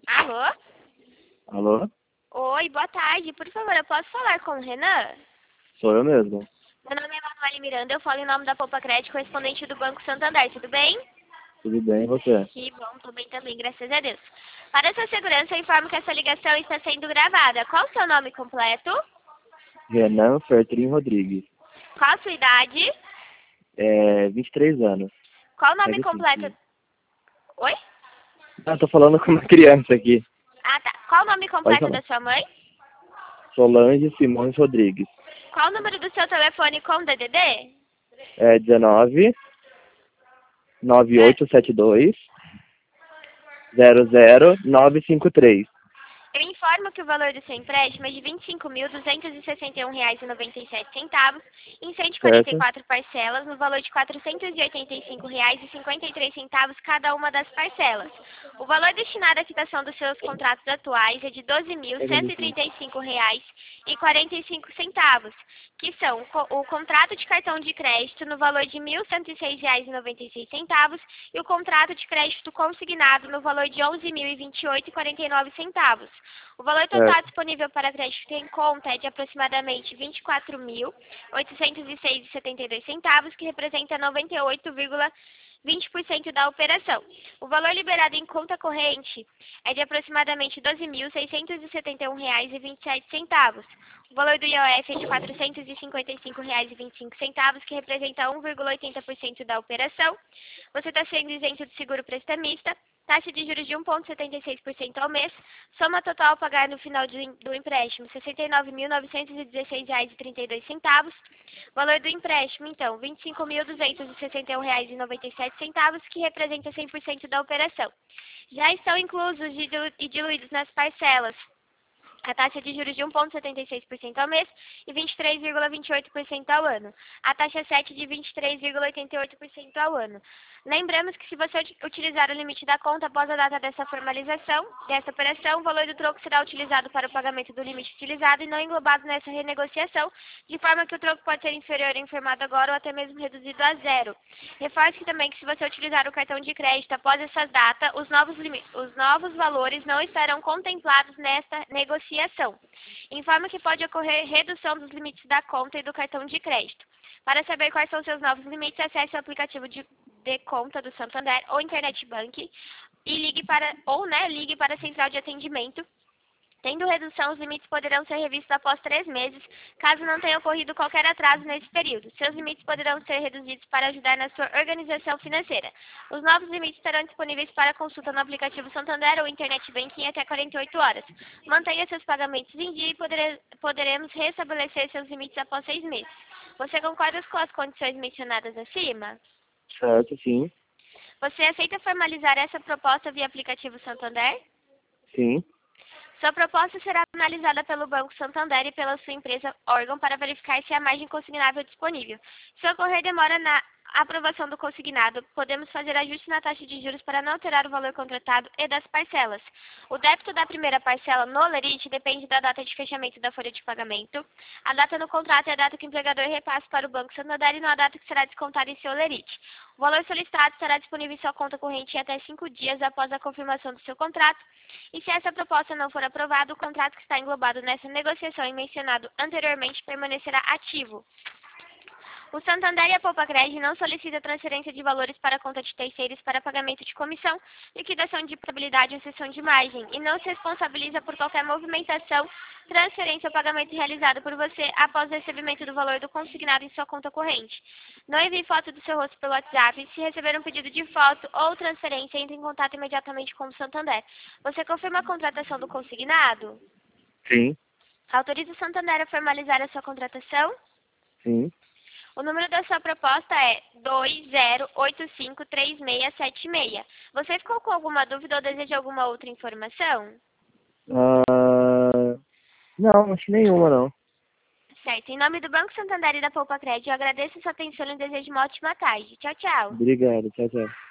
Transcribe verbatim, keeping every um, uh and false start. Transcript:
Alô? Alô? Oi, boa tarde. Por favor, eu posso falar com o Renan? Sou eu mesmo. Meu nome é Manuele Miranda, eu falo em nome da Poupa Crédito, correspondente do Banco Santander, tudo bem? Tudo bem, e você? Que bom, tudo bem também, graças a Deus. Para sua segurança, eu informo que essa ligação está sendo gravada. Qual o seu nome completo? Renan Fertrin Rodrigues. Qual a sua idade? É, vinte e três anos. Qual o nome Segue assim, completo? filho. Oi? Ah, tô falando com uma criança aqui. Ah, tá. Qual o nome Pode completo falar. da sua mãe? Solange Simões Rodrigues. Qual o número do seu telefone com D D D? É dezenove, nove É, oito sete dois, zero zero nove cinco três. eu informo que o valor do seu empréstimo é de vinte e cinco mil duzentos e sessenta e um reais e noventa e sete centavos em cento e quarenta e Certo? quatro parcelas, no valor de quatrocentos e oitenta e cinco reais e cinquenta e três centavos cada uma das parcelas. O valor destinado à quitação dos seus contratos atuais é de doze mil Pega cento ali, e filho. trinta e cinco reais e quarenta e cinco centavos, que são co- o contrato de cartão de crédito no valor de mil cento e seis reais e noventa e seis centavos e o contrato de crédito consignado no valor de onze mil e vinte e oito reais e quarenta e nove centavos. O valor total Certo. disponível para crédito em conta é de aproximadamente vinte e quatro mil oitocentos e seis reais e setenta e dois centavos, que representa noventa e oito vírgula vinte por cento da operação. O valor liberado em conta corrente é de aproximadamente doze mil seiscentos e setenta e um reais e vinte e sete centavos. O valor do I O F é de quatrocentos e cinquenta e cinco reais e vinte e cinco centavos, que representa um vírgula oitenta por cento da operação. Você está sendo isento de seguro prestamista, taxa de juros de um vírgula setenta e seis por cento ao mês, soma total a pagar no final do, em- do empréstimo sessenta e nove mil novecentos e dezesseis reais e trinta e dois centavos. Valor do empréstimo, então, vinte e cinco mil duzentos e sessenta e um reais e noventa e sete centavos, que representa cem por cento da operação. Já estão inclusos e dilu- e diluídos nas parcelas a taxa de juros de um vírgula setenta e seis por cento ao mês e vinte e três vírgula vinte e oito por cento ao ano. A taxa sete de vinte e três vírgula oitenta e oito por cento ao ano. Lembramos que se você uti- utilizar o limite da conta após a data dessa formalização, dessa operação, o valor do troco será utilizado para o pagamento do limite utilizado e não englobado nessa renegociação, de forma que o troco pode ser inferior ao informado agora ou até mesmo reduzido a zero. Reforce também que se você utilizar o cartão de crédito após essa data, os novos, limi- os novos valores não estarão contemplados nesta negociação. Informa que pode ocorrer redução dos limites da conta e do cartão de crédito. Para saber quais são seus novos limites, acesse o aplicativo de, de conta do Santander ou Internet Bank e ligue para ou né, ligue para a central de atendimento. Tendo redução, os limites poderão ser revistos após três meses, caso não tenha ocorrido qualquer atraso nesse período. Seus limites poderão ser reduzidos para ajudar na sua organização financeira. Os novos limites estarão disponíveis para consulta no aplicativo Santander ou Internet Banking até quarenta e oito horas. Mantenha seus pagamentos em dia e podere- poderemos restabelecer seus limites após seis meses. Você concorda com as condições mencionadas acima? Certo, sim. Você aceita formalizar essa proposta via aplicativo Santander? Sim. Sua proposta será analisada pelo Banco Santander e pela sua empresa órgão para verificar se há margem consignável disponível. Se ocorrer demora na aprovação do consignado, podemos fazer ajuste na taxa de juros para não alterar o valor contratado e das parcelas. O débito da primeira parcela no lerite depende da data de fechamento da folha de pagamento. A data no contrato é a data que o empregador repassa para o Banco Santander e não a data que será descontada em seu lerite. O valor solicitado estará disponível em sua conta corrente em até cinco dias após a confirmação do seu contrato. E se essa proposta não for aprovada, o contrato que está englobado nessa negociação e mencionado anteriormente permanecerá ativo. O Santander e a Poupa Crédito não solicitam transferência de valores para a conta de terceiros para pagamento de comissão, liquidação de probabilidade ou cessão de margem e não se responsabiliza por qualquer movimentação, transferência ou pagamento realizado por você após o recebimento do valor do consignado em sua conta corrente. Não envie foto do seu rosto pelo WhatsApp. Se receber um pedido de foto ou transferência, entre em contato imediatamente com o Santander. Você confirma a contratação do consignado? Sim. Autoriza o Santander a formalizar a sua contratação? Sim. O número da sua proposta é dois zero oito cinco três seis sete seis. Você ficou com alguma dúvida ou deseja alguma outra informação? Ah, não, acho que nenhuma, não. Certo. Em nome do Banco Santander e da Poupa Crédito, eu agradeço a sua atenção e desejo uma ótima tarde. Tchau, tchau. Obrigado. Tchau, tchau.